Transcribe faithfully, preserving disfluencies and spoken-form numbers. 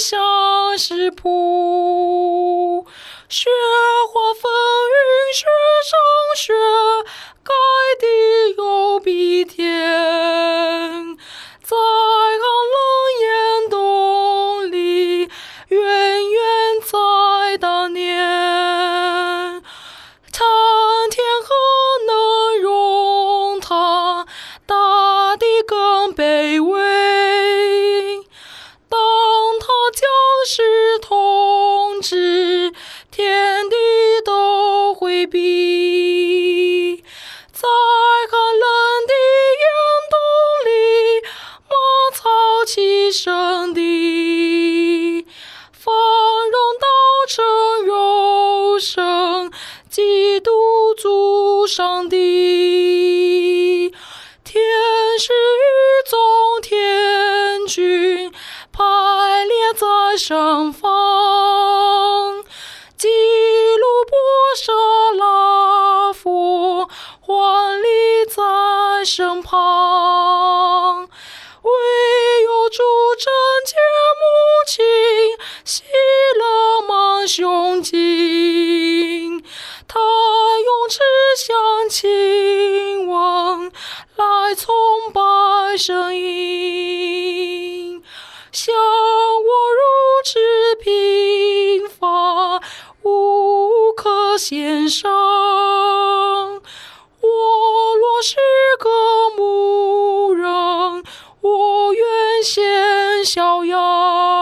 像是谱，雪花纷纭，雪上雪，盖地有比天。在寒冷严冬里，远远在当年，苍天何能容他，大地更卑微。当他将士统治，天地都回避。在寒冷的严冬里，马槽齐声地，繁荣道成肉身，基督主上帝。天使与众天军排列在上方，基路伯沙拉佛环立在身旁。唯有主贞洁母亲，喜乐满胸襟，他用慈祥亲吻来崇拜神音。像我如此平凡，无可献上，我若是个牧人，我愿献小羊。